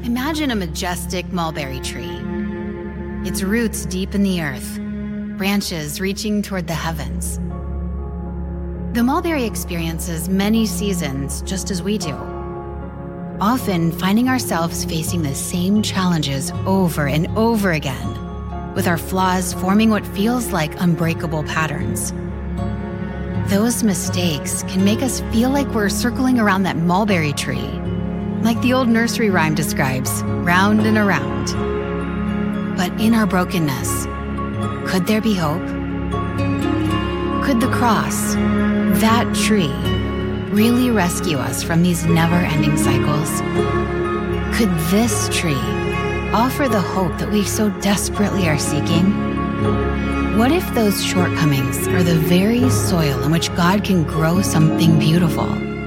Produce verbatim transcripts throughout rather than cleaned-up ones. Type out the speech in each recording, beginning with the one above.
Imagine a majestic mulberry tree. Its roots deep in the earth, branches reaching toward the heavens. The mulberry experiences many seasons just as we do, often finding ourselves facing the same challenges over and over again, with our flaws forming what feels like unbreakable patterns. Those mistakes can make us feel like we're circling around that mulberry tree, like the old nursery rhyme describes, round and around. But in our brokenness, could there be hope? Could the cross, that tree, really rescue us from these never-ending cycles? Could this tree offer the hope that we so desperately are seeking? What if those shortcomings are the very soil in which God can grow something beautiful?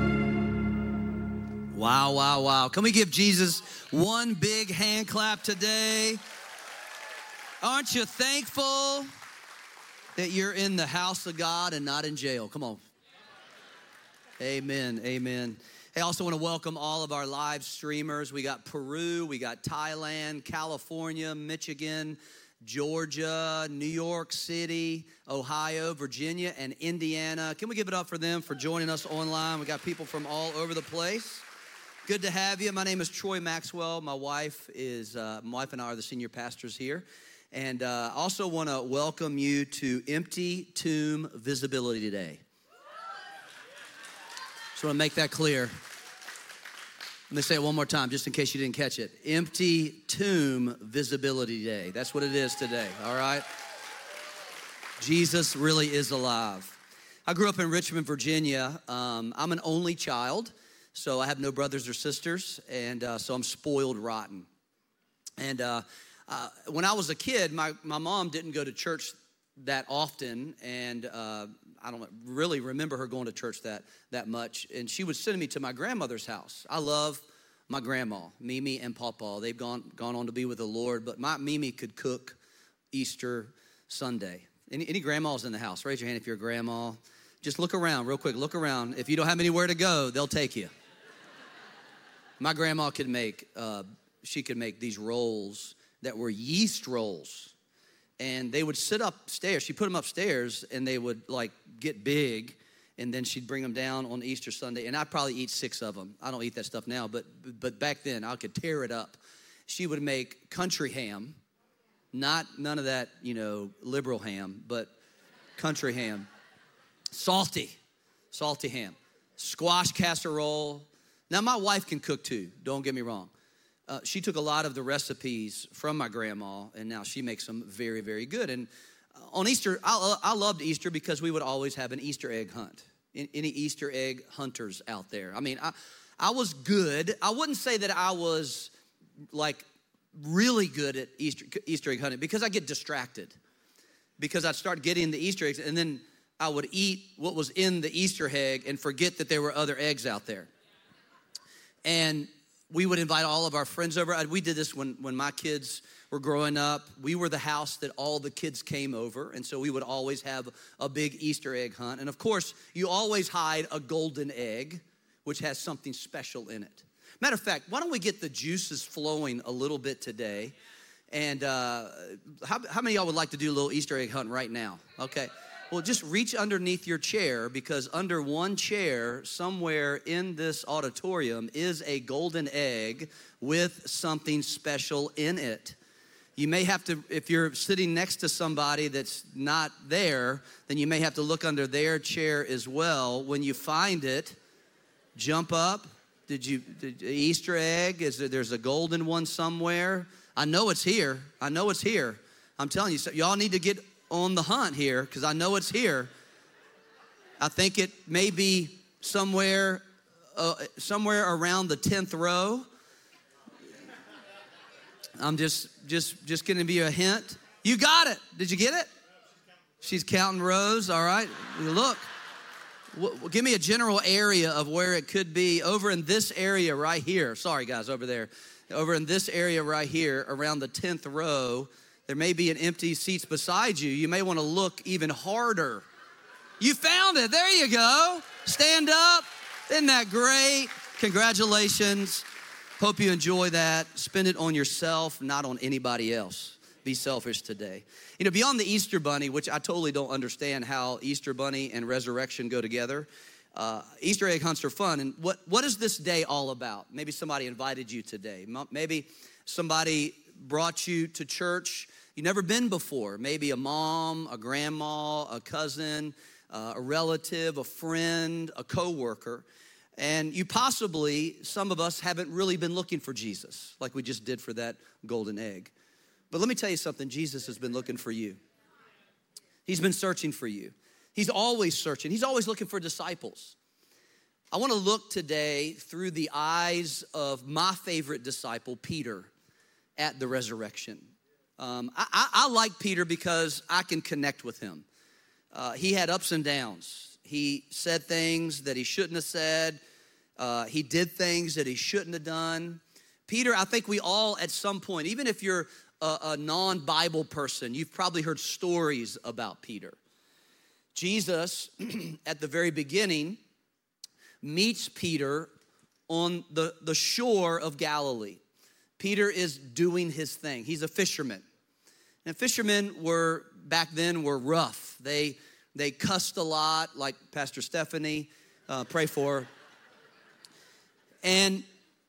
Wow, wow, wow. Can we give Jesus one big hand clap today? Aren't you thankful that you're in the house of God and not in jail? Come on. Amen, amen. Hey, I also want to welcome all of our live streamers. We got Peru, we got Thailand, California, Michigan, Georgia, New York City, Ohio, Virginia, and Indiana. Can we give it up for them for joining us online? We got people from all over the place. Good to have you. My name is Troy Maxwell. My wife is, uh, my wife and I are the senior pastors here. And uh, I also want to welcome you to Empty Tomb Visibility Day. Just want to make that clear. Let me say it one more time, just in case you didn't catch it. Empty Tomb Visibility Day. That's what it is today, all right? Jesus really is alive. I grew up in Richmond, Virginia. Um, I'm an only child, so I have no brothers or sisters, and uh, so I'm spoiled rotten. And uh, uh, when I was a kid, my, my mom didn't go to church that often, and uh, I don't really remember her going to church that that much. And she would send me to my grandmother's house. I love my grandma, Mimi and Pawpaw. They've gone gone on to be with the Lord, but my Mimi could cook Easter Sunday. Any, any grandmas in the house? Raise your hand if you're a grandma. Just look around real quick. Look around. If you don't have anywhere to go, they'll take you. My grandma could make, uh, she could make these rolls that were yeast rolls. And they would sit upstairs. She put them upstairs, and they would, like, get big, and then she'd bring them down on Easter Sunday. And I'd probably eat six of them. I don't eat that stuff now, but but back then, I could tear it up. She would make country ham, not none of that, you know, liberal ham, but country ham. Salty, salty ham. Squash casserole. Now, my wife can cook, too. Don't get me wrong. Uh, she took a lot of the recipes from my grandma, and now she makes them very, very good. And on Easter, I, I loved Easter because we would always have an Easter egg hunt. Any Easter egg hunters out there? I mean, I, I was good. I wouldn't say that I was, like, really good at Easter, Easter egg hunting because I get distracted. Because I'd start getting the Easter eggs, and then I would eat what was in the Easter egg and forget that there were other eggs out there. And we would invite all of our friends over. We did this when, when my kids were growing up. We were the house that all the kids came over, and so we would always have a big Easter egg hunt. And of course, you always hide a golden egg, which has something special in it. Matter of fact, why don't we get the juices flowing a little bit today? And uh, how, how many of y'all would like to do a little Easter egg hunt right now? Okay. Well, just reach underneath your chair, because under one chair somewhere in this auditorium is a golden egg with something special in it. You may have to, if you're sitting next to somebody that's not there, then you may have to look under their chair as well. When you find it, jump up. Did you, did, Easter egg, is there, there's a golden one somewhere? I know it's here. I know it's here. I'm telling you, so y'all need to get on the hunt here, because I know it's here. I think it may be somewhere uh, somewhere around the tenth row. I'm just just just going to be a hint. You got it. Did you get it? She's counting rows. All right. Look. W- give me a general area of where it could be. Over in this area right here. Sorry, guys, over there. Over in this area right here, around the tenth row, there may be an empty seats beside you. You may want to look even harder. You found it. There you go. Stand up. Isn't that great? Congratulations. Hope you enjoy that. Spend it on yourself, not on anybody else. Be selfish today. You know, beyond the Easter Bunny, which I totally don't understand how Easter Bunny and resurrection go together. Uh, Easter egg hunts are fun. And what, what is this day all about? Maybe somebody invited you today. Maybe somebody brought you to church you've never been before. Maybe a mom, a grandma, a cousin, uh, a relative, a friend, a coworker. And you possibly, some of us haven't really been looking for Jesus like we just did for that golden egg. But let me tell you something, Jesus has been looking for you. He's been searching for you. He's always searching. He's always looking for disciples. I want to look today through the eyes of my favorite disciple, Peter, at the resurrection. Um, I, I, I like Peter because I can connect with him. Uh, he had ups and downs. He said things that he shouldn't have said. Uh, he did things that he shouldn't have done. Peter, I think we all at some point, even if you're a, a non-Bible person, you've probably heard stories about Peter. Jesus, at the very beginning, meets Peter on the, the shore of Galilee. Peter is doing his thing. He's a fisherman. And fishermen were, back then, were rough. They, they cussed a lot, like Pastor Stephanie, uh, pray for her. And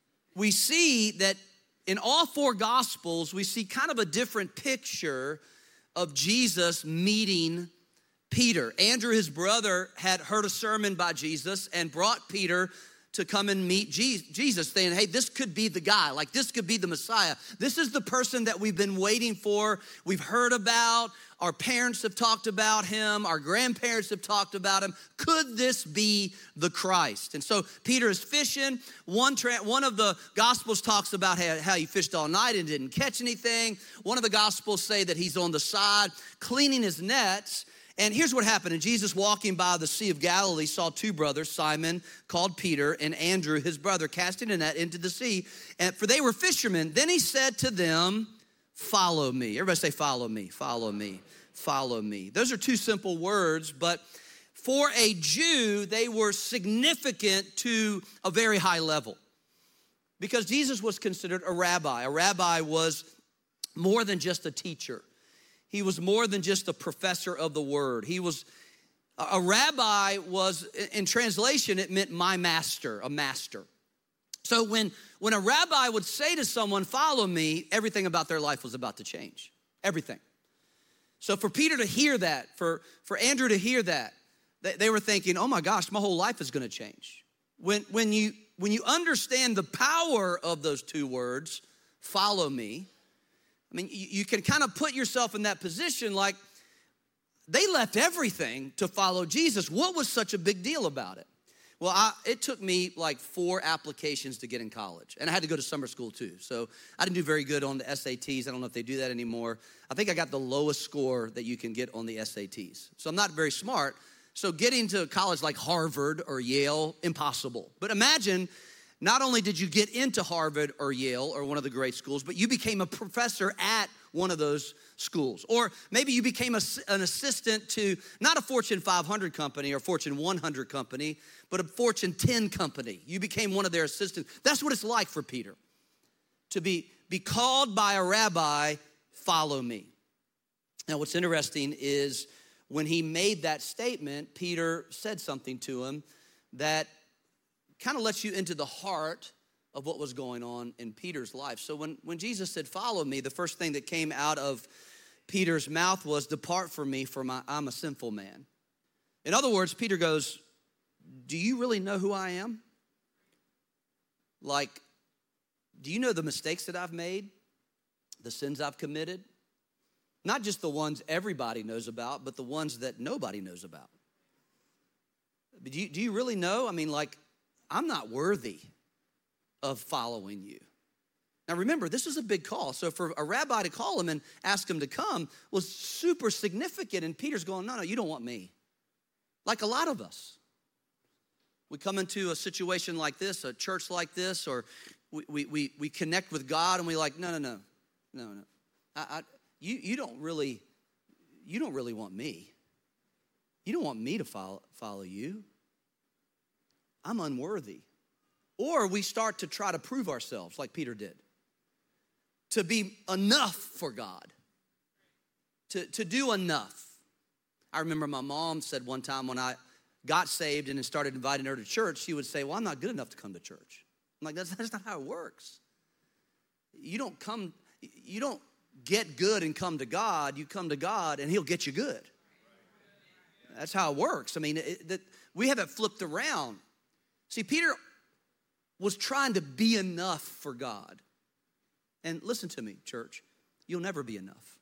we see that in all four Gospels, we see kind of a different picture of Jesus meeting Peter. Andrew, his brother, had heard a sermon by Jesus and brought Peter to come and meet Jesus, saying, hey, this could be the guy. Like, this could be the Messiah. This is the person that we've been waiting for. We've heard about. Our parents have talked about him. Our grandparents have talked about him. Could this be the Christ? And so Peter is fishing. One, tra- one of the Gospels talks about how, how he fished all night and didn't catch anything. One of the Gospels say that he's on the side cleaning his nets. And here's what happened. And Jesus, walking by the Sea of Galilee, saw two brothers, Simon, called Peter, and Andrew, his brother, casting a net into the sea. And for they were fishermen. Then he said to them, follow me. Everybody say, follow me, follow me, follow me. Those are two simple words, but for a Jew, they were significant to a very high level. Because Jesus was considered a rabbi. A rabbi was more than just a teacher. He was more than just a professor of the word. He was, a rabbi was, in translation, it meant my master, a master. So when, when a rabbi would say to someone, follow me, everything about their life was about to change. Everything. So for Peter to hear that, for, for Andrew to hear that, they, they were thinking, oh my gosh, my whole life is gonna change. When, when, you, when you understand the power of those two words, follow me, I mean, you can kind of put yourself in that position like they left everything to follow Jesus. What was such a big deal about it? Well, I, it took me like four applications to get in college. And I had to go to summer school too. So I didn't do very good on the S A Ts. I don't know if they do that anymore. I think I got the lowest score that you can get on the S A Ts. So I'm not very smart. So getting to college like Harvard or Yale, impossible. But imagine, not only did you get into Harvard or Yale or one of the great schools, but you became a professor at one of those schools. Or maybe you became a, an assistant to not a Fortune five hundred company or Fortune one hundred company, but a Fortune ten company. You became one of their assistants. That's what it's like for Peter, to be, be called by a rabbi, follow me. Now, what's interesting is when he made that statement, Peter said something to him that kind of lets you into the heart of what was going on in Peter's life. So when, when Jesus said, follow me, the first thing that came out of Peter's mouth was, depart from me, for my, I'm a sinful man. In other words, Peter goes, do you really know who I am? Like, do you know the mistakes that I've made? The sins I've committed? Not just the ones everybody knows about, but the ones that nobody knows about. Do you, do you really know? I mean, like, I'm not worthy of following you. Now remember, this is a big call. So for a rabbi to call him and ask him to come was super significant. And Peter's going, no, no, you don't want me. Like a lot of us. We come into a situation like this, a church like this, or we we we, we connect with God and we like, no, no, no, no, no. I, I, you, you don't really, you don't really want me. You don't want me to follow, follow you. I'm unworthy. Or we start to try to prove ourselves like Peter did, to be enough for God, to, to do enough. I remember my mom said one time when I got saved and started inviting her to church, she would say, well, I'm not good enough to come to church. I'm like, that's, that's not how it works. You don't come, you don't get good and come to God. You come to God and he'll get you good. That's how it works. I mean, it, that, we have it flipped around. See, Peter was trying to be enough for God. And listen to me, church, you'll never be enough.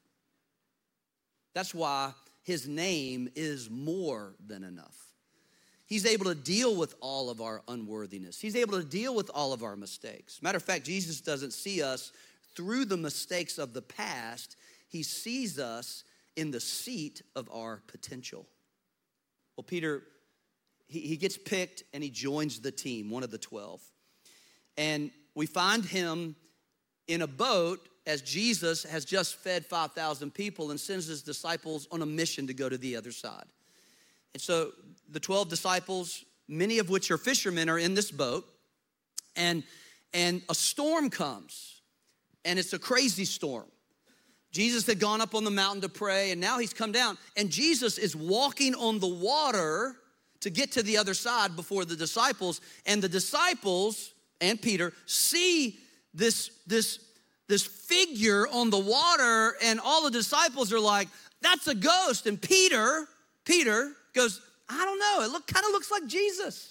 That's why his name is more than enough. He's able to deal with all of our unworthiness. He's able to deal with all of our mistakes. Matter of fact, Jesus doesn't see us through the mistakes of the past. He sees us in the seat of our potential. Well, Peter, he, he gets picked and he joins the team, one of the twelve. And we find him in a boat as Jesus has just fed five thousand people and sends his disciples on a mission to go to the other side. And so the twelve disciples, many of which are fishermen, are in this boat. And, and a storm comes. And it's a crazy storm. Jesus had gone up on the mountain to pray, and now he's come down. And Jesus is walking on the water to get to the other side before the disciples. And the disciples and Peter see this, this, this figure on the water, and all the disciples are like, that's a ghost. And Peter, Peter goes, I don't know, it look, kind of looks like Jesus.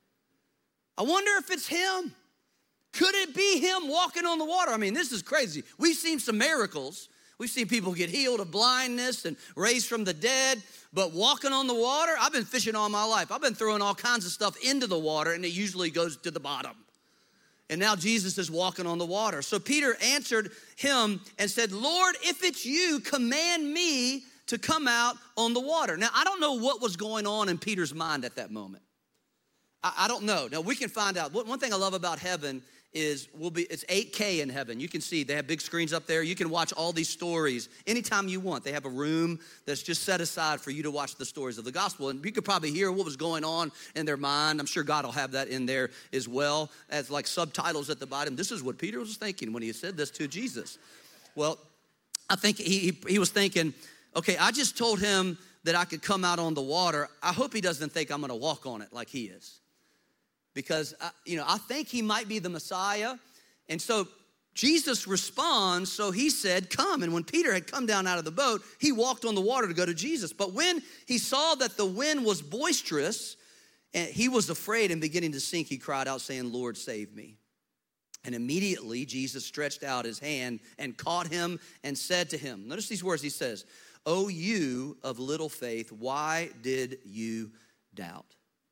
I wonder if it's him. Could it be him walking on the water? I mean, this is crazy. We've seen some miracles. We've seen people get healed of blindness and raised from the dead, but walking on the water, I've been fishing all my life. I've been throwing all kinds of stuff into the water, and it usually goes to the bottom. And now Jesus is walking on the water. So Peter answered him and said, Lord, if it's you, command me to come out on the water. Now, I don't know what was going on in Peter's mind at that moment. I, I don't know. Now, we can find out. One thing I love about heaven is we'll be it's eight K in heaven. You can see they have big screens up there. You can watch all these stories anytime you want. They have a room that's just set aside for you to watch the stories of the gospel. And you could probably hear what was going on in their mind. I'm sure God will have that in there as well as like subtitles at the bottom. This is what Peter was thinking when he said this to Jesus. Well, I think he, he, he was thinking, okay, I just told him that I could come out on the water. I hope he doesn't think I'm going to walk on it like he is. Because, I, you know, I think he might be the Messiah. And so Jesus responds, so he said, come. And when Peter had come down out of the boat, he walked on the water to go to Jesus. But when he saw that the wind was boisterous, and he was afraid and beginning to sink, he cried out saying, Lord, save me. And immediately Jesus stretched out his hand and caught him and said to him, notice these words he says, O you of little faith, why did you doubt?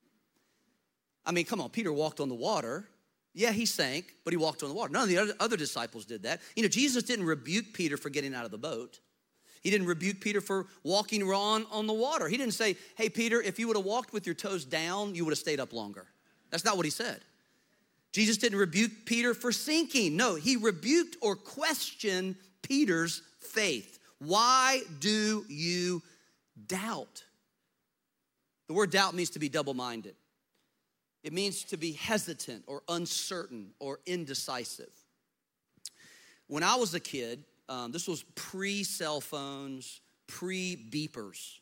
I mean, come on, Peter walked on the water. Yeah, he sank, but he walked on the water. None of the other, other disciples did that. You know, Jesus didn't rebuke Peter for getting out of the boat. He didn't rebuke Peter for walking on, on the water. He didn't say, hey, Peter, if you would have walked with your toes down, you would have stayed up longer. That's not what he said. Jesus didn't rebuke Peter for sinking. No, he rebuked or questioned Peter's faith. Why do you doubt? The word doubt means to be double-minded. It means to be hesitant or uncertain or indecisive. When I was a kid, um, this was pre-cell phones, pre-beepers.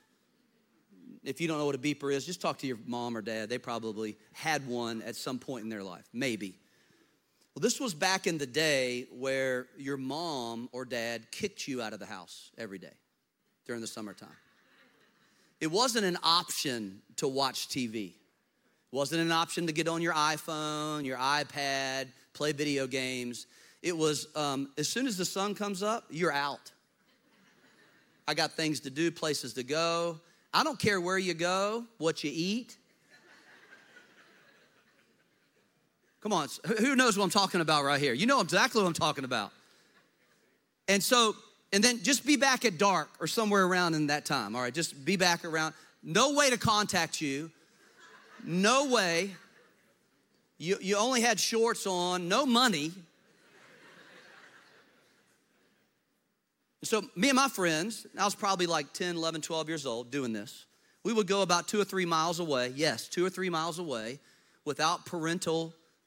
If you don't know what a beeper is, just talk to your mom or dad. They probably had one at some point in their life, maybe. Well, this was back in the day where your mom or dad kicked you out of the house every day during the summertime. It wasn't an option to watch T V. Wasn't an option to get on your iPhone, your iPad, play video games. It was, um, as soon as the sun comes up, you're out. I got things to do, places to go. I don't care where you go, what you eat. Come on, who knows what I'm talking about right here? You know exactly what I'm talking about. And so, and then just be back at dark or somewhere around in that time, all right? Just be back around. No way to contact you. No way. You, you only had shorts on, no money. So me and my friends, I was probably like ten, eleven, twelve years old doing this. We would go about two or three miles away, yes, two or three miles away, without parental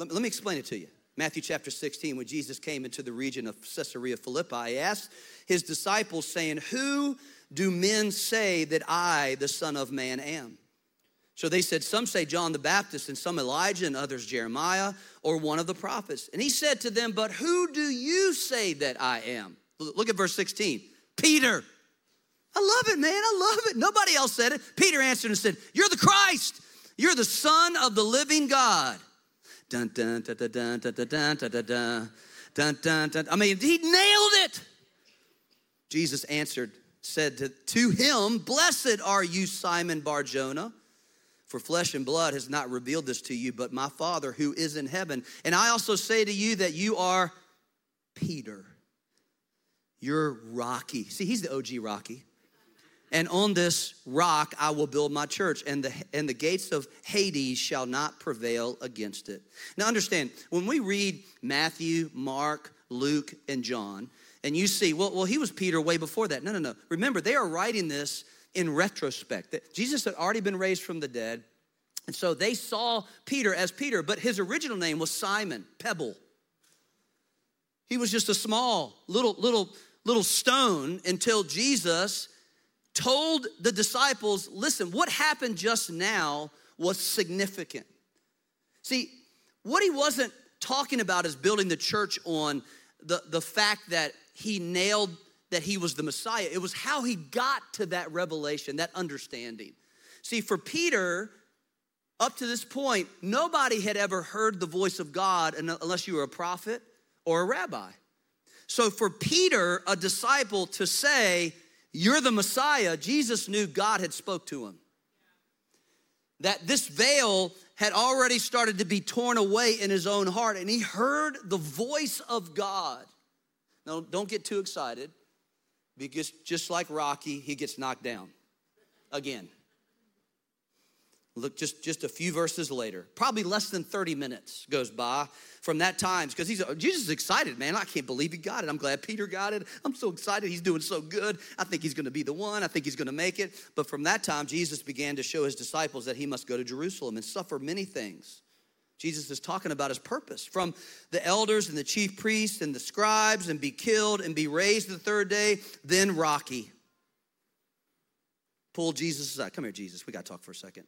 Let, let me explain it to you. Matthew chapter sixteen, when Jesus came into the region of Caesarea Philippi, he asked his disciples, saying, who do men say that I, the Son of Man, am? So they said, some say John the Baptist, and some Elijah, and others Jeremiah, or one of the prophets. And he said to them, but who do you say that I am? Look at verse sixteen. Peter. I love it, man. I love it. Nobody else said it. Peter answered and said, you're the Christ. You're the Son of the living God. Dun, dun, dun, dun, dun, dun, dun, dun, dun, dun, dun, dun, dun. I mean, he nailed it. Jesus answered, said to, to him, blessed are you, Simon Bar-Jonah, for flesh and blood has not revealed this to you, but my Father who is in heaven. And I also say to you that you are Peter. You're Rocky. See, he's the O G Rocky. And on this rock I will build my church, and the, and the gates of Hades shall not prevail against it. Now understand, when we read Matthew, Mark, Luke, and John, and you see, well, well, he was Peter way before that. No, no, no. Remember, they are writing this in retrospect. That Jesus had already been raised from the dead, and so they saw Peter as Peter, but his original name was Simon, Pebble. He was just a small, little, little, little stone until Jesus told the disciples, listen, what happened just now was significant. See, what he wasn't talking about is building the church on the, the fact that he nailed that he was the Messiah. It was how he got to that revelation, that understanding. See, for Peter, up to this point, nobody had ever heard the voice of God unless you were a prophet or a rabbi. So for Peter, a disciple, to say, you're the Messiah, Jesus knew God had spoke to him. That this veil had already started to be torn away in his own heart, and he heard the voice of God. Now, don't get too excited, because just like Rocky, he gets knocked down again. Look, just, just a few verses later, probably less than thirty minutes goes by from that time, because he's Jesus is excited, man. I can't believe he got it. I'm glad Peter got it. I'm so excited. He's doing so good. I think he's going to be the one. I think he's going to make it. But from that time, Jesus began to show his disciples that he must go to Jerusalem and suffer many things. Jesus is talking about his purpose from the elders and the chief priests and the scribes, and be killed and be raised the third day. Then Rocky pulled Jesus aside. Come here, Jesus. We got to talk for a second.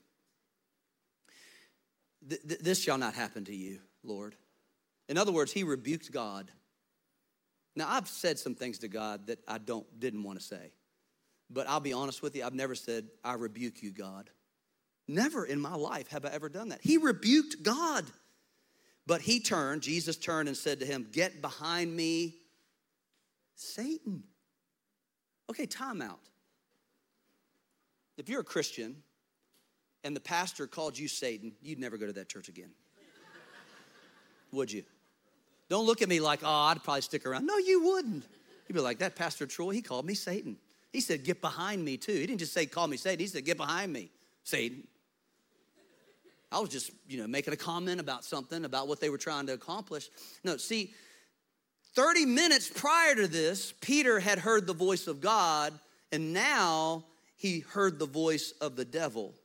This shall not happen to you, Lord. In other words, he rebuked God. Now, I've said some things to God that I don't didn't want to say. But I'll be honest with you, I've never said, I rebuke you, God. Never in my life have I ever done that. He rebuked God. But he turned, Jesus turned and said to him, get behind me, Satan. Okay, time out. If you're a Christian and the pastor called you Satan, you'd never go to that church again. Would you? Don't look at me like, oh, I'd probably stick around. No, you wouldn't. You'd be like, that Pastor Troy, he called me Satan. He said, get behind me too. He didn't just say, call me Satan. He said, get behind me, Satan. I was just, you know, making a comment about something, about what they were trying to accomplish. No, see, thirty minutes prior to this, Peter had heard the voice of God, and now he heard the voice of the devil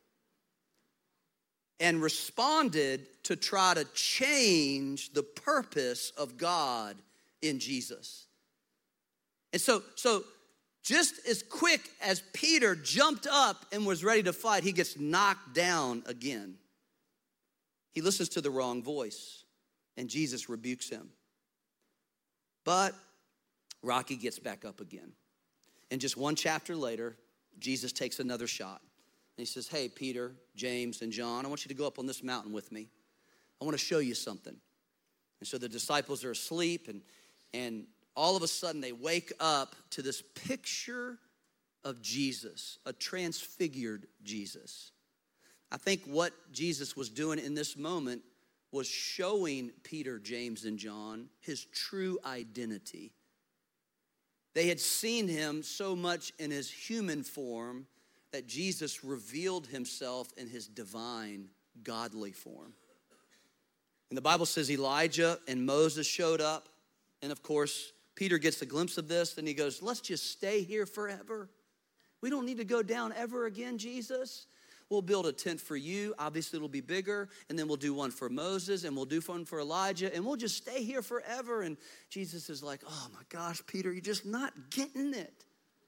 and responded to try to change the purpose of God in Jesus. And so, so just as quick as Peter jumped up and was ready to fight, he gets knocked down again. He listens to the wrong voice, and Jesus rebukes him. But Rocky gets back up again. And just one chapter later, Jesus takes another shot. And he says, hey, Peter, James, and John, I want you to go up on this mountain with me. I want to show you something. And so the disciples are asleep, and, and all of a sudden they wake up to this picture of Jesus, a transfigured Jesus. I think what Jesus was doing in this moment was showing Peter, James, and John his true identity. They had seen him so much in his human form that Jesus revealed himself in his divine, godly form. And the Bible says Elijah and Moses showed up. And of course, Peter gets a glimpse of this, and he goes, let's just stay here forever. We don't need to go down ever again, Jesus. we'll build a tent for you. Obviously, it'll be bigger. And then we'll do one for Moses, and we'll do one for Elijah, and we'll just stay here forever. And Jesus is like, oh my gosh, Peter, you're just not getting it.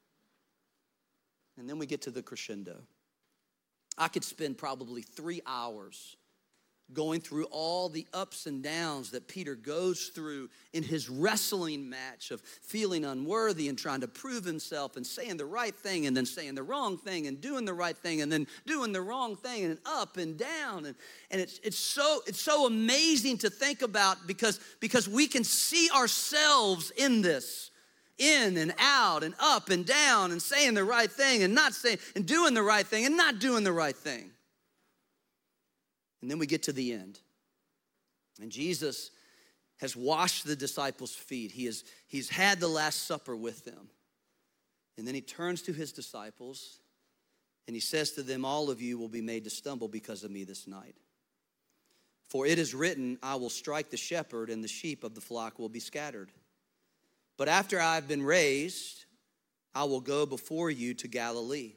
And then we get to the crescendo. I could spend probably three hours going through all the ups and downs that Peter goes through in his wrestling match of feeling unworthy and trying to prove himself and saying the right thing and then saying the wrong thing and doing the right thing and then doing the wrong thing and up and down. And, and it's, it's, so, it's so amazing to think about because, because we can see ourselves in this, in and out and up and down and saying the right thing and not saying and doing the right thing and not doing the right thing. And then we get to the end. And Jesus has washed the disciples' feet. He has, he's had the Last Supper with them. And then he turns to his disciples and he says to them, all of you will be made to stumble because of me this night. For it is written, I will strike the shepherd and the sheep of the flock will be scattered. But after I've been raised, I will go before you to Galilee.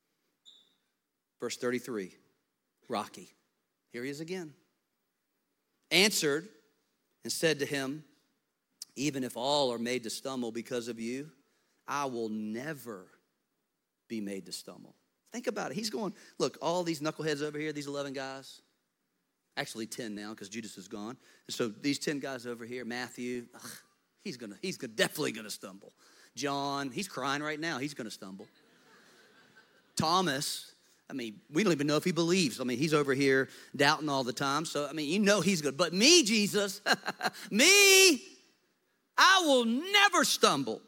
Verse thirty-three, Rocky. Here he is again. Answered and said to him, even if all are made to stumble because of you, I will never be made to stumble. Think about it. He's going, look, all these knuckleheads over here, these eleven guys, actually ten now because Judas is gone. And so these ten guys over here, Matthew, ugh, he's gonna, he's gonna, definitely gonna stumble. John, he's crying right now. He's gonna stumble. Thomas, I mean, we don't even know if he believes. I mean, he's over here doubting all the time. So, I mean, you know he's good. But me, Jesus, me, I will never stumble.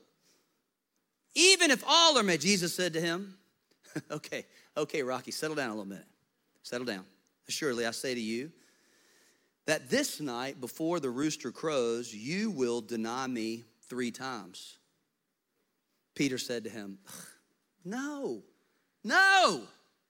Even if all are made, Jesus said to him, okay, okay, Rocky, settle down a little minute. Settle down. Surely I say to you that this night before the rooster crows, you will deny me three times. Peter said to him, no, no.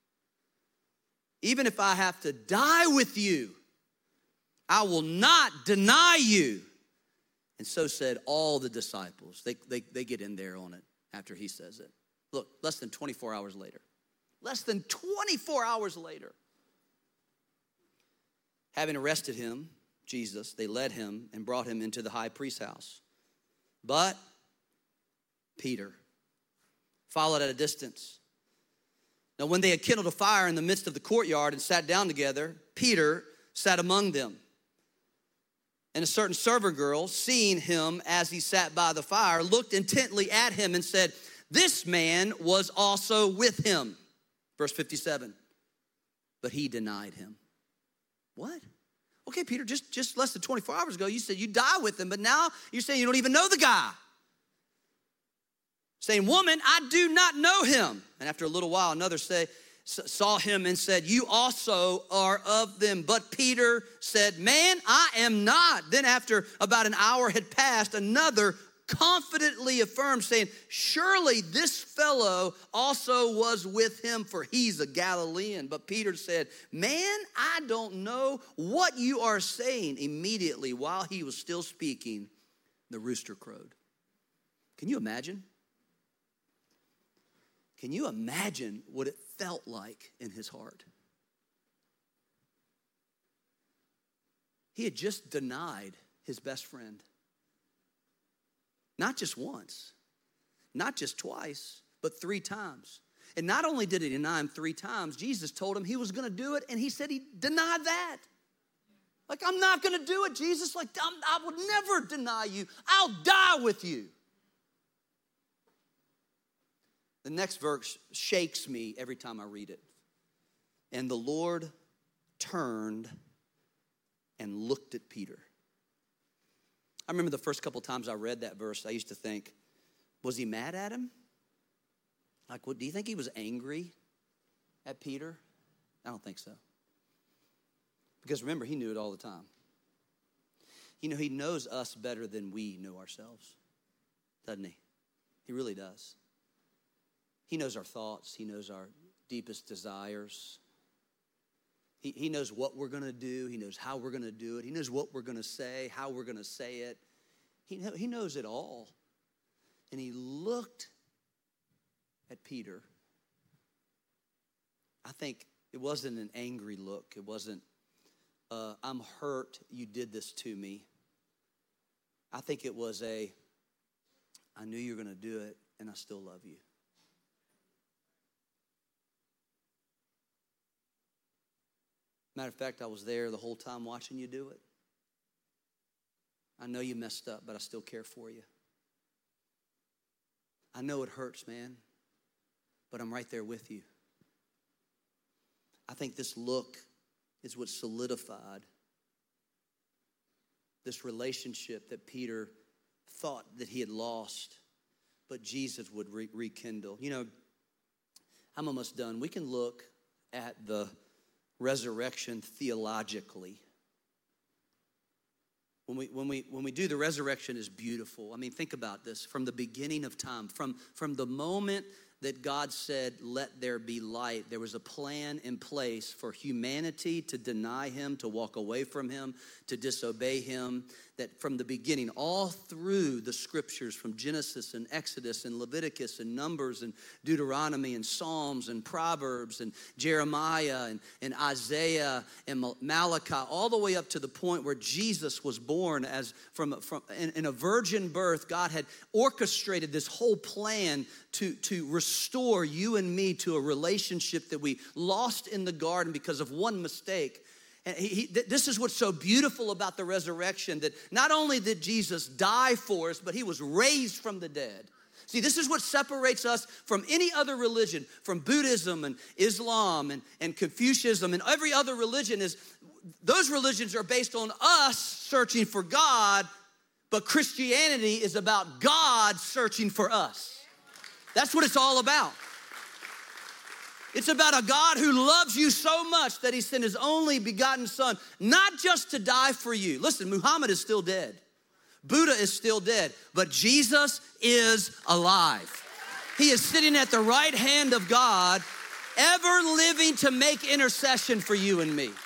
Even if I have to die with you, I will not deny you. And so said all the disciples. They, they, they get in there on it after he says it. Look, less than twenty-four hours later. Less than twenty-four hours later. Having arrested him, Jesus, they led him and brought him into the high priest's house. But Peter followed at a distance. Now, when they had kindled a fire in the midst of the courtyard and sat down together, Peter sat among them. And a certain servant girl, seeing him as he sat by the fire, looked intently at him and said, this man was also with him. Verse fifty-seven. But he denied him. What? Okay, Peter, just, just less than twenty-four hours ago, you said you die with him, but now you're saying you don't even know the guy. Saying, woman, I do not know him. And after a little while, another say, saw him and said, you also are of them. But Peter said, man, I am not. Then after about an hour had passed, another confidently affirmed, saying, surely this fellow also was with him, for he's a Galilean. But Peter said, man, I don't know what you are saying. Immediately, while he was still speaking, the rooster crowed. Can you imagine? Can you imagine what it felt like in his heart? He had just denied his best friend. Not just once, not just twice, but three times. And not only did he deny him three times, Jesus told him he was going to do it, and he said he denied that. Like, I'm not going to do it, Jesus. Like, I'm, I would never deny you. I'll die with you. The next verse shakes me every time I read it. And the Lord turned and looked at Peter. I remember the first couple times I read that verse, I used to think, was he mad at him? Like, what, do you think he was angry at Peter? I don't think so. Because remember, he knew it all the time. You know, he knows us better than we know ourselves, doesn't he? He really does. He knows our thoughts. He knows our deepest desires. He, he knows what we're going to do. He knows how we're going to do it. He knows what we're going to say, how we're going to say it. He, know, he knows it all. And he looked at Peter. I think It wasn't an angry look. It wasn't, uh, I'm hurt, you did this to me. I think it was a, I knew you were going to do it, and I still love you. Matter of fact, I was there the whole time watching you do it. I know you messed up, but I still care for you. I know it hurts, man, but I'm right there with you. I think this look is what solidified this relationship that Peter thought that he had lost, but Jesus would re- rekindle. You know, I'm almost done. We can look at the resurrection theologically. When we, when we, when we do the resurrection is beautiful. I mean, think about this. From the beginning of time, from, from the moment that God said, let there be light, there was a plan in place for humanity to deny him, to walk away from him, to disobey him. That from the beginning, all through the scriptures, from Genesis and Exodus and Leviticus and Numbers and Deuteronomy and Psalms and Proverbs and Jeremiah and, and Isaiah and Malachi, all the way up to the point where Jesus was born as from, from in, in a virgin birth. God had orchestrated this whole plan to, to restore you and me to a relationship that we lost in the garden because of one mistake. And he, he, this is what's so beautiful about the resurrection, that not only did Jesus die for us, but he was raised from the dead. See, this is what separates us from any other religion, from Buddhism and Islam and, and Confucianism and every other religion. Is those religions are based on us searching for God, but Christianity is about God searching for us. That's what it's all about. It's about a God who loves you so much that he sent his only begotten son, not just to die for you. Listen, Muhammad is still dead. Buddha is still dead, but Jesus is alive. He is sitting at the right hand of God, ever living to make intercession for you and me.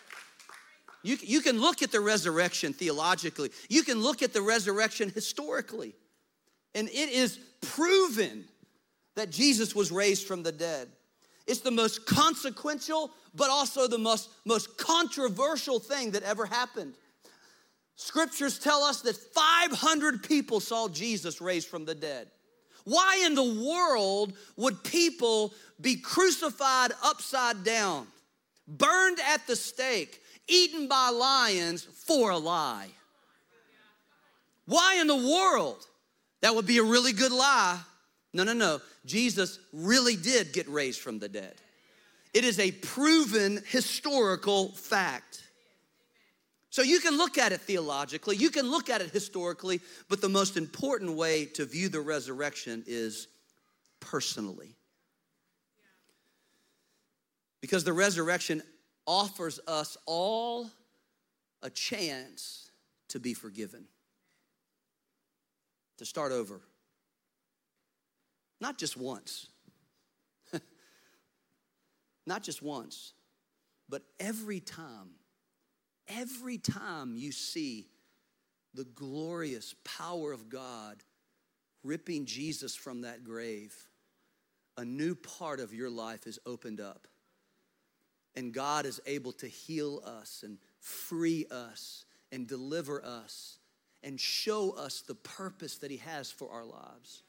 You, you can look at the resurrection theologically. You can look at the resurrection historically. And it is proven that Jesus was raised from the dead. It's the most consequential, but also the most, most controversial thing that ever happened. Scriptures tell us that five hundred people saw Jesus raised from the dead. Why in the world would people be crucified upside down, burned at the stake, eaten by lions for a lie? Why in the world? That would be a really good lie. No, no, no. Jesus really did get raised from the dead. It is a proven historical fact. So you can look at it theologically, you can look at it historically, but the most important way to view the resurrection is personally. Because the resurrection offers us all a chance to be forgiven, to start over. Not just once. Not just once, but every time. Every time you see the glorious power of God ripping Jesus from that grave, a new part of your life is opened up. And God is able to heal us and free us and deliver us and show us the purpose that he has for our lives.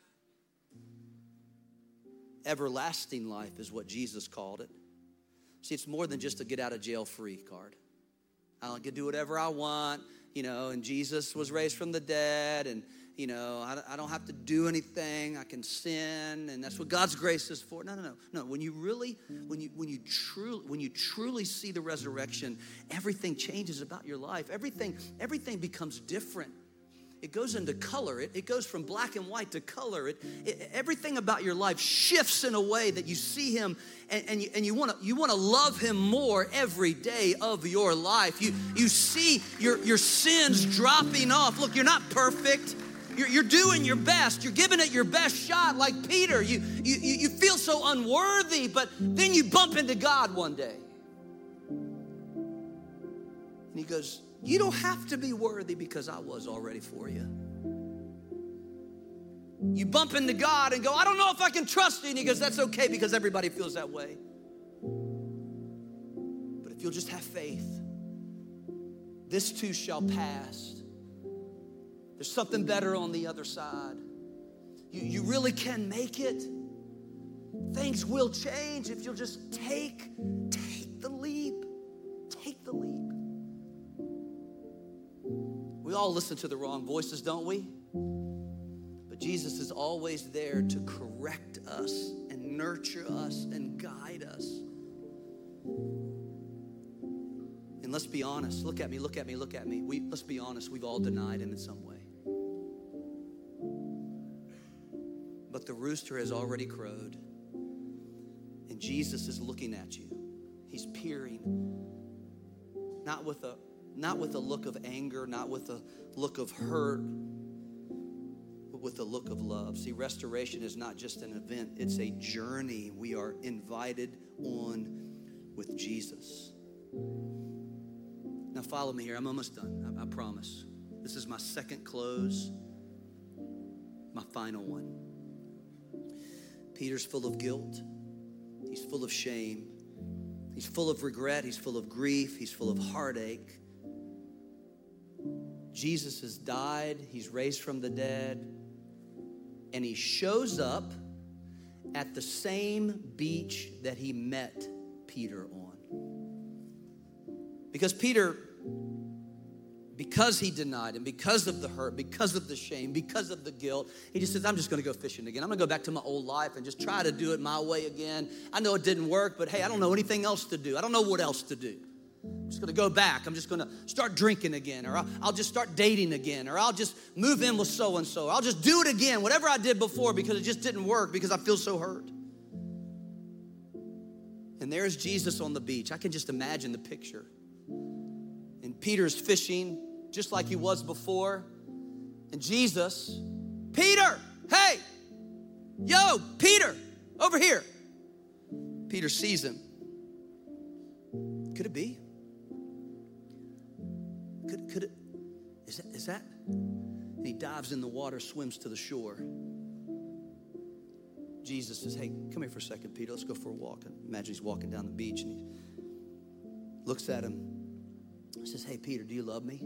Everlasting life is what Jesus called it. See, it's more than just a get out of jail free card. I can do whatever I want, you know, and Jesus was raised from the dead, and, you know, I, I don't have to do anything. I can sin, and that's what God's grace is for. No, no, no. No, when you really, when you when you truly when you truly see the resurrection, everything changes about your life. Everything, everything becomes different. It goes into color. It, it goes from black and white to color. It, it, everything about your life shifts in a way that you see him and, and you, and you want to you want to love him more every day of your life. You, you see your, your sins dropping off. Look, you're not perfect. You're, you're doing your best. You're giving it your best shot like Peter. You, you, you feel so unworthy, but then you bump into God one day. And he goes, you don't have to be worthy because I was already for you. You bump into God and go, I don't know if I can trust you. And he goes, that's okay because everybody feels that way. if you'll just have faith, this too shall pass. There's something better on the other side. You, you really can make it. Things will change if you'll just take, take the leap. Take the leap. We all listen to the wrong voices, don't we? But Jesus is always there to correct us and nurture us and guide us. And let's be honest. Look at me, look at me, look at me. We, let's be honest. We've all denied him in some way. But the rooster has already crowed. And Jesus is looking at you. He's peering. Not with a, not with a look of anger, not with a look of hurt, but with a look of love. See, restoration is not just an event. It's a journey. We are invited on with Jesus. Now follow me here. I'm almost done. I, I promise. This is my second close. My final one. Peter's full of guilt. He's full of shame. He's full of regret. He's full of grief. He's full of heartache. Jesus has died. He's raised from the dead. And he shows up at the same beach that he met Peter on. Because Peter, because he denied him, because of the hurt, because of the shame, because of the guilt, he just says, I'm just going to go fishing again. I'm going to go back to my old life and just try to do it my way again. I know it didn't work, but hey, I don't know anything else to do. I don't know what else to do. I'm just going to go back. I'm just going to start drinking again, or I'll, I'll just start dating again, or I'll just move in with so-and-so, or I'll just do it again, whatever I did before, because it just didn't work, because I feel so hurt. And there's Jesus on the beach. I can just imagine the picture. And Peter's fishing just like he was before. And Jesus, Peter, hey, yo, Peter, over here. Peter sees him. Could it be? Could, could it, is that, is that? And he dives in the water, swims to the shore. Jesus says, hey, come here for a second, Peter. Let's go for a walk. Imagine he's walking down the beach and he looks at him. He says, hey, Peter, do you love me?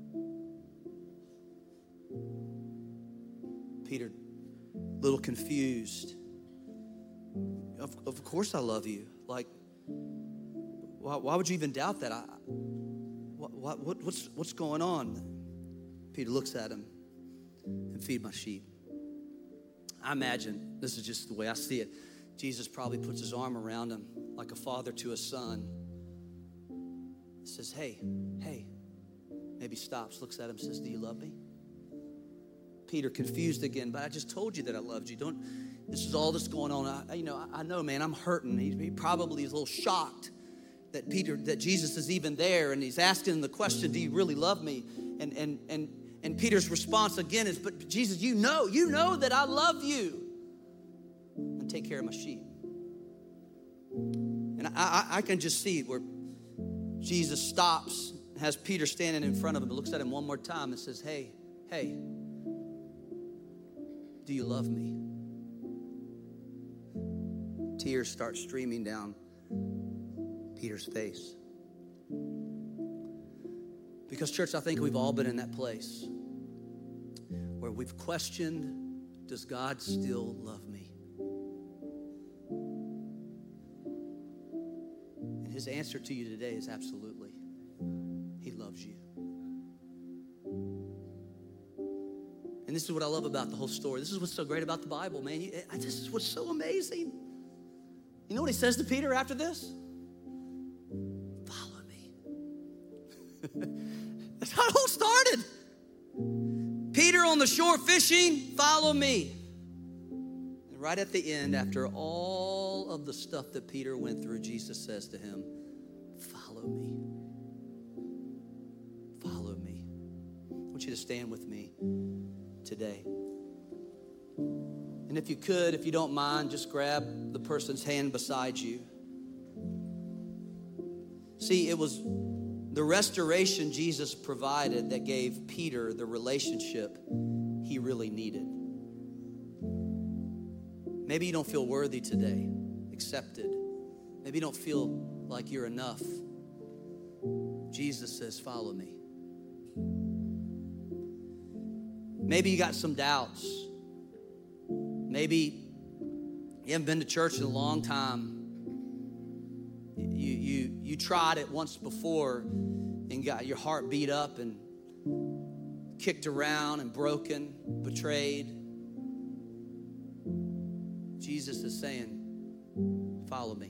Peter, a little confused. Of, of course I love you. Like, why, why would you even doubt that? I, what, what, what's, what's going on? Peter looks at him and feed my sheep. I imagine, this is just the way I see it, Jesus probably puts his arm around him like a father to a son. Says, hey, hey, maybe stops, looks at him, says, do you love me? Peter, confused again, but I just told you that I loved you. Don't, this is all that's going on. I, you know, I, I know, man, I'm hurting. He, he probably is a little shocked that Peter, that Jesus is even there, and he's asking the question, do you really love me? And and and and Peter's response again is, but Jesus, you know, you know that I love you. And take care of my sheep. And I, I, I can just see where Jesus stops, has Peter standing in front of him, and looks at him one more time and says, hey, hey, do you love me? Tears start streaming down Peter's face. Because, church, I think we've all been in that place where we've questioned, does God still love me? And his answer to you today is absolutely. He loves you. And this is what I love about the whole story. This is what's so great about the Bible, man. You, I, this is what's so amazing. You know what he says to Peter after this? Follow me. That's how it all started. Peter on the shore fishing, follow me. And right at the end, after all of the stuff that Peter went through, Jesus says to him, follow me. Follow me. I want you to stand with me today. And if you could, if you don't mind, just grab the person's hand beside you. See, it was the restoration Jesus provided that gave Peter the relationship he really needed. Maybe you don't feel worthy today, accepted. Maybe you don't feel like you're enough. Jesus says, follow me. Maybe you got some doubts. Maybe you haven't been to church in a long time. You, you, you tried it once before and got your heart beat up and kicked around and broken, betrayed. Jesus is saying, follow me.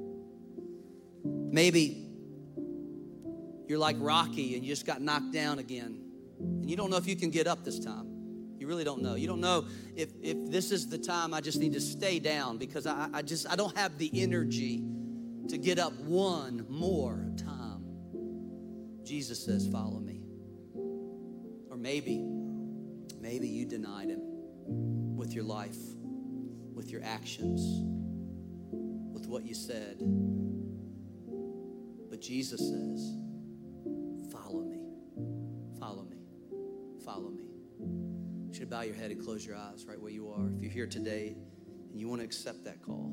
Maybe you're like Rocky and you just got knocked down again. And you don't know if you can get up this time. You really don't know. You don't know if, if this is the time I just need to stay down because I, I just, I don't have the energy to get up one more time. Jesus says, follow me. Or maybe, maybe you denied him with your life, with your actions, with what you said. But Jesus says, follow me, follow me, follow me. You should bow your head and close your eyes right where you are. If you're here today and you want to accept that call,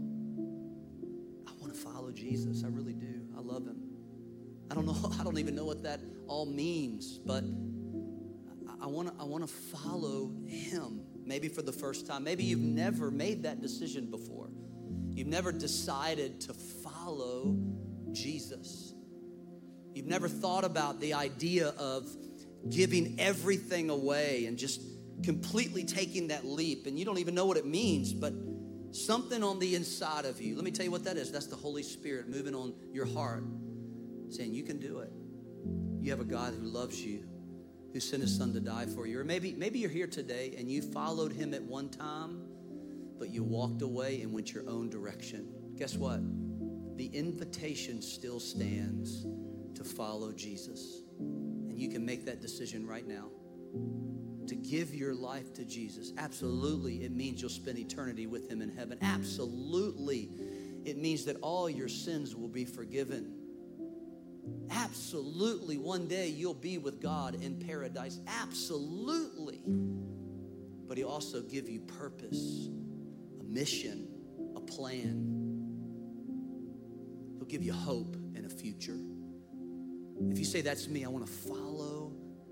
I want to follow Jesus. I really do. I love him. I don't know. I don't even know what that all means, but I want to I want to follow him. Maybe for the first time. Maybe you've never made that decision before. You've never decided to follow Jesus. You've never thought about the idea of giving everything away and just completely taking that leap. And you don't even know what it means, but something on the inside of you. Let me tell you what that is. That's the Holy Spirit moving on your heart, saying you can do it. You have a God who loves you, who sent his son to die for you. Or maybe, maybe you're here today and you followed him at one time, but you walked away and went your own direction. Guess what? The invitation still stands to follow Jesus. And you can make that decision right now to give your life to Jesus. Absolutely, it means you'll spend eternity with him in heaven. Absolutely, it means that all your sins will be forgiven. Absolutely, one day you'll be with God in paradise. Absolutely. But he'll also give you purpose, a mission, a plan. He'll give you hope and a future. If you say, that's me, I want to follow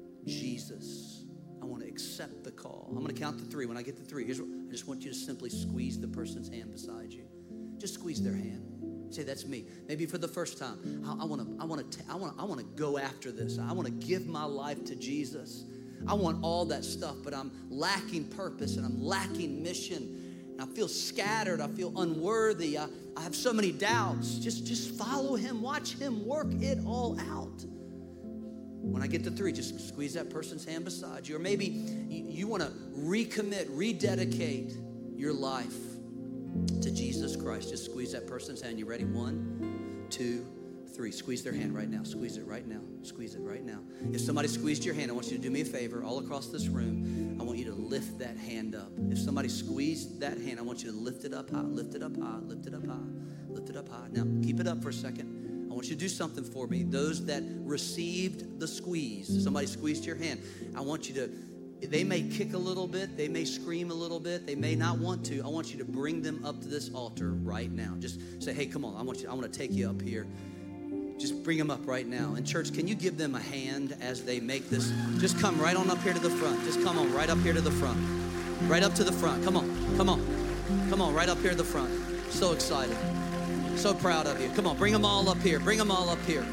Jesus. I want to accept the call. I'm going to count to three. When I get to three, here's what, I just want you to simply squeeze the person's hand beside you. Just squeeze their hand. Say, that's me. Maybe for the first time, I want to, I want to, I want, I want to go after this. I want to give my life to Jesus. I want all that stuff, but I'm lacking purpose and I'm lacking mission. And I feel scattered. I feel unworthy. I, I have so many doubts. Just, just follow him. Watch him work it all out. When I get to three, just squeeze that person's hand beside you. Or maybe you, you want to recommit, rededicate your life to Jesus Christ. Just squeeze that person's hand. You ready? One, two, three. Squeeze their hand right now. Squeeze it right now. Squeeze it right now. If somebody squeezed your hand, I want you to do me a favor. All across this room, I want you to lift that hand up. If somebody squeezed that hand, I want you to lift it up high. Lift it up high. Lift it up high. Lift it up high. Now, keep it up for a second. I want you to do something for me. Those that received the squeeze, somebody squeezed your hand. I want you to, they may kick a little bit. They may scream a little bit. They may not want to. I want you to bring them up to this altar right now. Just say, hey, come on. I want you, I want to take you up here. Just bring them up right now. And church, can you give them a hand as they make this? Just come right on up here to the front. Just come on right up here to the front. Right up to the front. Come on. Come on. Come on. Right up here to the front. So excited. So proud of you. Come on, bring them all up here. Bring them all up here.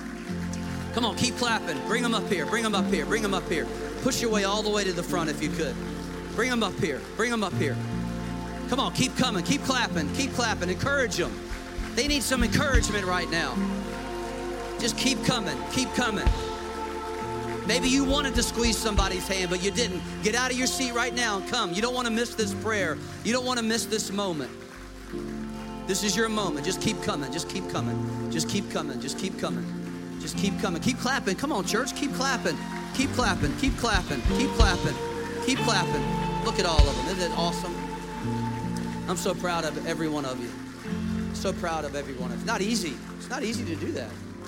Come on, keep clapping. Bring them up here. Bring them up here. Bring them up here. Push your way all the way to the front if you could. Bring them up here. Bring them up here. Come on, keep coming. Keep clapping. Keep clapping. Encourage them. They need some encouragement right now. Just keep coming. Keep coming. Maybe you wanted to squeeze somebody's hand, but you didn't. Get out of your seat right now and come. You don't want to miss this prayer. You don't want to miss this moment. This is your moment. Just keep coming. Just keep coming. Just keep coming. Just keep coming. Just keep coming. Keep clapping. Come on, church. Keep clapping. Keep clapping. Keep clapping. Keep clapping. Keep clapping. Look at all of them. Isn't it awesome? I'm so proud of every one of you. So proud of every one of you. It's not easy. It's not easy to do that.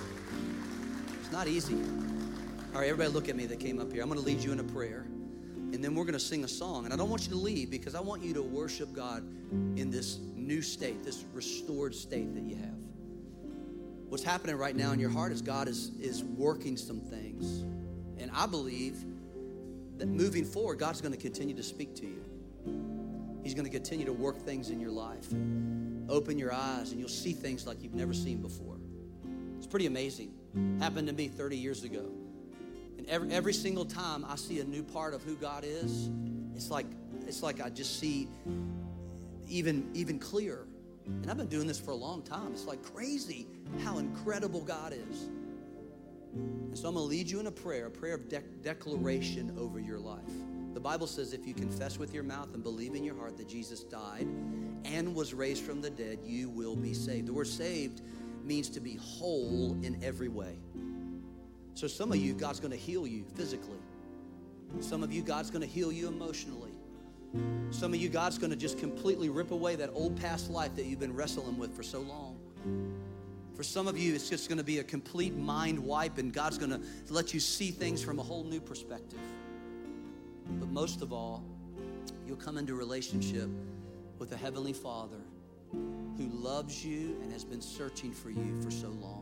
It's not easy. All right, everybody look at me that came up here. I'm going to lead you in a prayer. And then we're going to sing a song. And I don't want you to leave because I want you to worship God in this new state, this restored state that you have. what's happening right now in your heart is God is, is working some things. And I believe that moving forward, God's going to continue to speak to you. He's going to continue to work things in your life. Open your eyes and you'll see things like you've never seen before. It's pretty amazing. Happened to me thirty years ago. And every, every single time I see a new part of who God is, it's like, it's like I just see even, even clearer. And I've been doing this for a long time. It's like crazy how incredible God is. And so I'm going to lead you in a prayer, a prayer of de- declaration over your life. The Bible says if you confess with your mouth and believe in your heart that Jesus died and was raised from the dead, you will be saved. The word saved means to be whole in every way. So some of you, God's going to heal you physically. Some of you, God's going to heal you emotionally. Some of you, God's going to just completely rip away that old past life that you've been wrestling with for so long. For some of you, it's just going to be a complete mind wipe, and God's going to let you see things from a whole new perspective. But most of all, you'll come into a relationship with a Heavenly Father who loves you and has been searching for you for so long.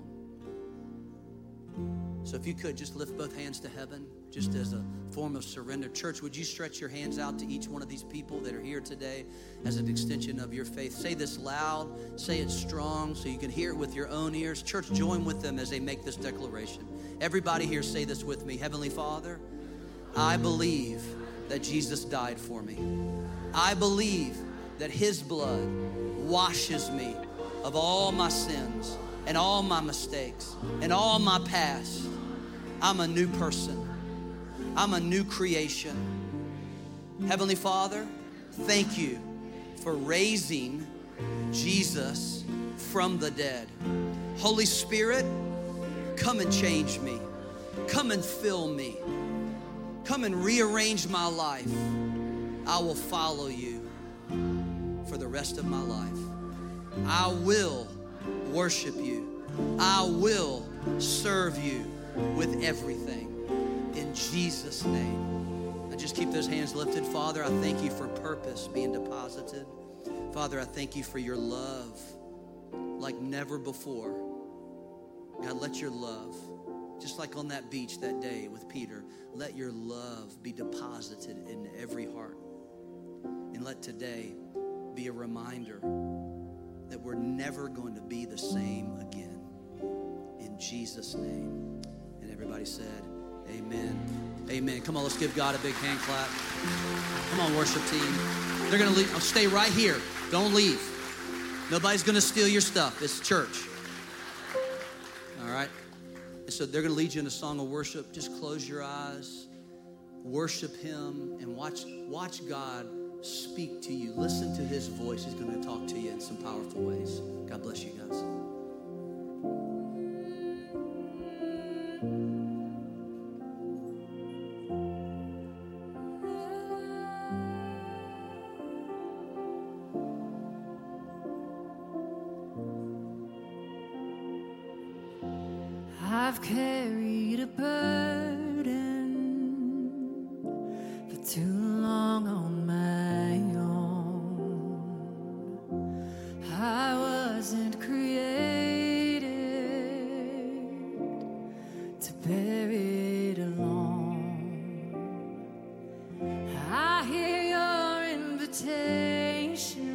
So if you could, just lift both hands to heaven, just as a form of surrender. Church, would you stretch your hands out to each one of these people that are here today as an extension of your faith? Say this loud, say it strong so you can hear it with your own ears. Church, join with them as they make this declaration. Everybody here, say this with me. Heavenly Father, I believe that Jesus died for me. I believe that his blood washes me of all my sins and all my mistakes and all my past. I'm a new person. I'm a new creation. Heavenly Father, thank you for raising Jesus from the dead. Holy Spirit, come and change me. Come and fill me. Come and rearrange my life. I will follow you for the rest of my life. I will worship you. I will serve you with everything. In Jesus' name. Now just keep those hands lifted. Father, I thank you for purpose being deposited. Father, I thank you for your love like never before. God, let your love, just like on that beach that day with Peter, let your love be deposited in every heart. And let today be a reminder that we're never going to be the same again. In Jesus' name. And everybody said, amen. Amen. Come on, let's give God a big hand clap. Come on, worship team. They're going to leave. I'll stay right here. Don't leave. Nobody's going to steal your stuff. It's church. All right? And so they're going to lead you in a song of worship. Just close your eyes. Worship him and watch, watch God speak to you. Listen to his voice. He's going to talk to you in some powerful ways. God bless you guys. I've carried a burden for too long on my own. I wasn't created to bear it alone. I hear your invitation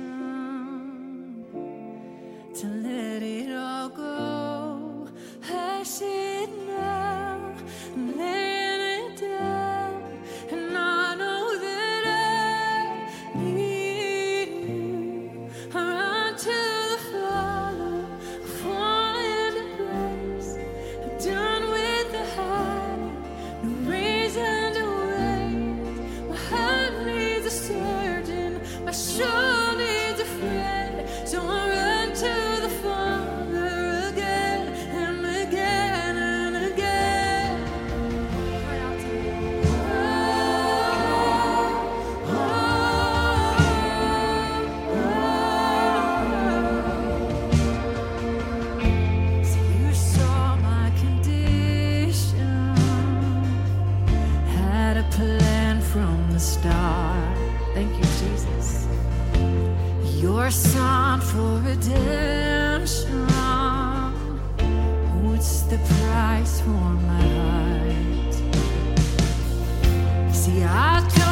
to let it all go. I see it now, I'm laying it down, and I know that I need you. I run to the Father, I find a place. I'm done with the hiding, no reason to wait. My heart needs a surgeon, my soul needs a friend, so I run to the Father again. Start. Thank you, Jesus. Your son for redemption What's the price for my heart? See, I told